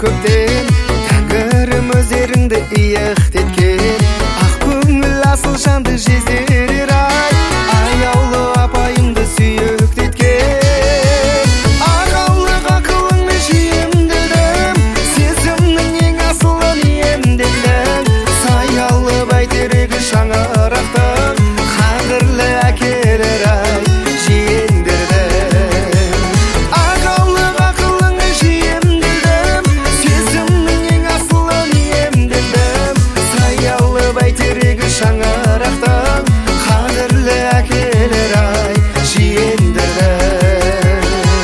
көптен, тәңірім өздеріңді иық еткен, ақ көңіл асыл жанды жездерер ай, аяулы апайымды сүйік еткен. Ағалық ақылыңмен жиемділдім, сезімнің ең асылын иемділдің, саялы бәйтерегі шаңырақтың, қадірлі әкелер ай, шаңырақтан қадірлі әкелер ай, жиенділі.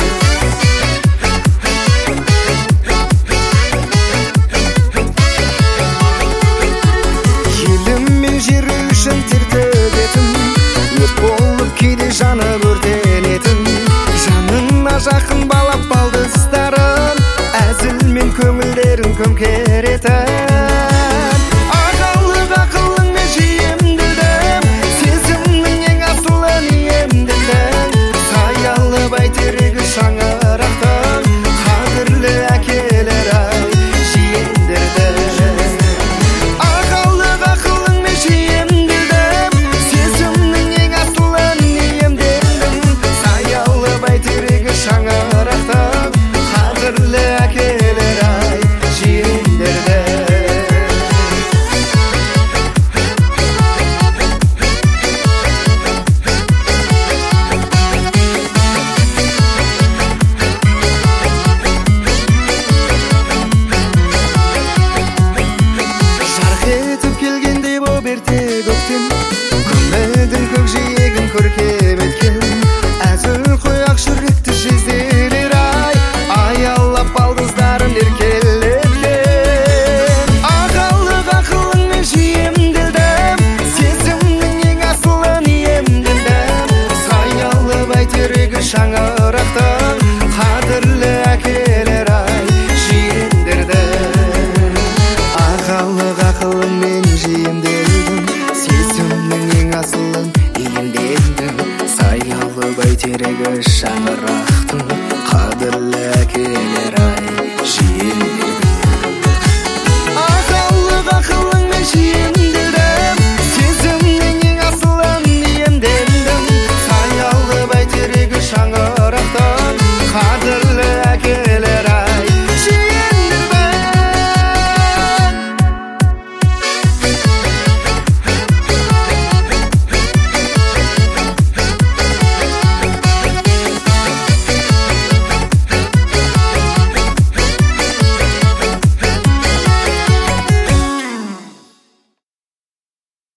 Елім мен жері үшін тер төгетін, өрт болып кейде жанып өртенетін, жанына жақын